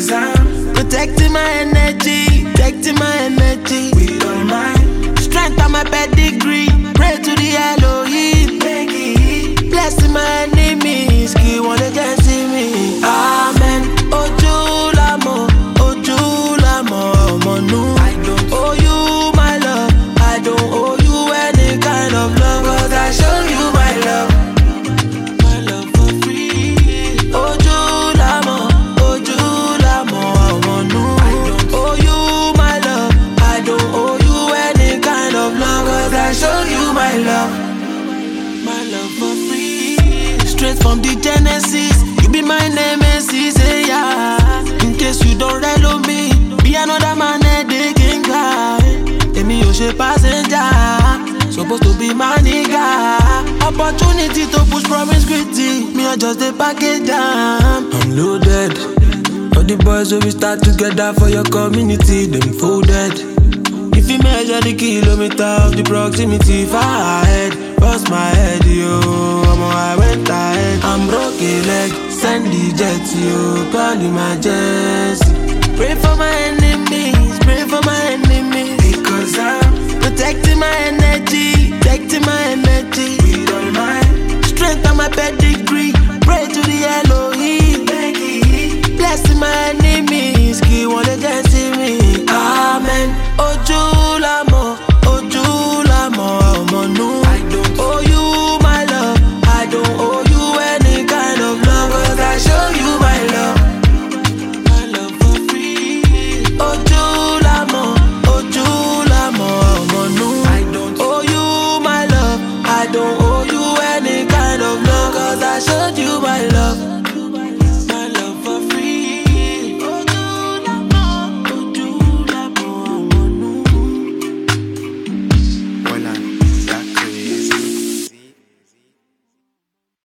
Because I'm protecting my energy, protecting my energy. with all mine. Strength on my pedigree, pray to the Elohim. Blessing my enemies, keep one against me. Amen. Ojulamo, Monu. I don't owe you my love, I don't owe you any kind of love, 'cause I show you my love for free. Ojulamo, Monu. I don't owe you my love, I don't owe you any kind of love, 'cause I show you my love for free. Straight from the Genesis, you be my nemesis, yeah. In case you don't relo me, be another man they can cry. Emi o she passenger, supposed to be my nigga. Opportunity to push promiscuity, me I just the package jam. I'm loaded. All the boys will start together for your community, them folded. If you measure the kilometer of the proximity, far ahead, bust my head, yo. I went ahead. I'm broken leg, send the jet, yo. Call emergency. Pray for my enemies, pray for my enemies. Because I'm Protecting my energy, protecting my energy. with all mine. Strength on my pedigree, pray to the